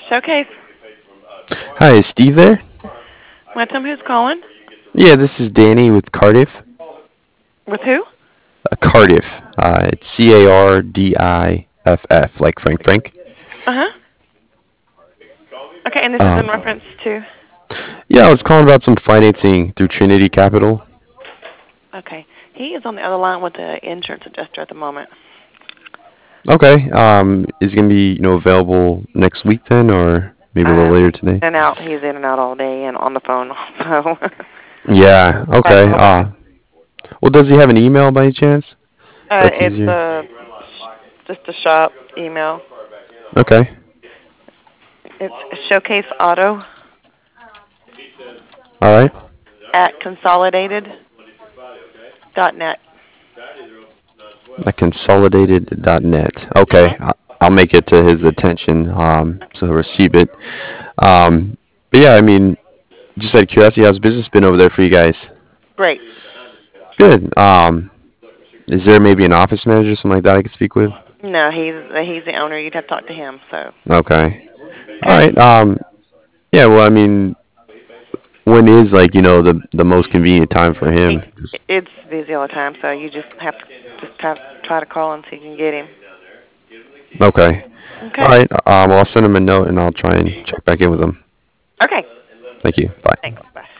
Showcase. Hi, is Steve there? Want to tell me who's calling? Yeah, this is Danny with Cardiff. With who? Cardiff. It's Cardiff, like Frank Frank. Uh huh. Okay, and this is in Um, reference to. yeah, I was calling about some financing through Trinity Capital. Okay, he is on the other line with the insurance adjuster at the moment. Okay. Is it gonna be available next week then, or maybe a little later He's today? in and out. He's in and out all day and on the phone. So Yeah. at the Okay. moment, Well, does he have an email by any chance? That's it's easier. just a shop email. Okay. It's Showcase Auto All right. at consolidated.net. At consolidated.net. Okay. Mhm. I'll make it to his attention, so he'll receive it. But yeah, I mean, just out of curiosity, how's business been over there for you guys? Great. Good. Is there maybe an office manager, something like that I could speak with? No, he's the owner. You'd have to talk to him. So Okay. All okay. right. Yeah. Well, I mean, when is like the most convenient time for He him? Just, it's busy all the time. So you just have to try to call him so you can get him. okay. All Okay. right. Well, I'll send him a note and I'll try and check back in with him. Okay. Thank you. Bye. Thanks. Bye.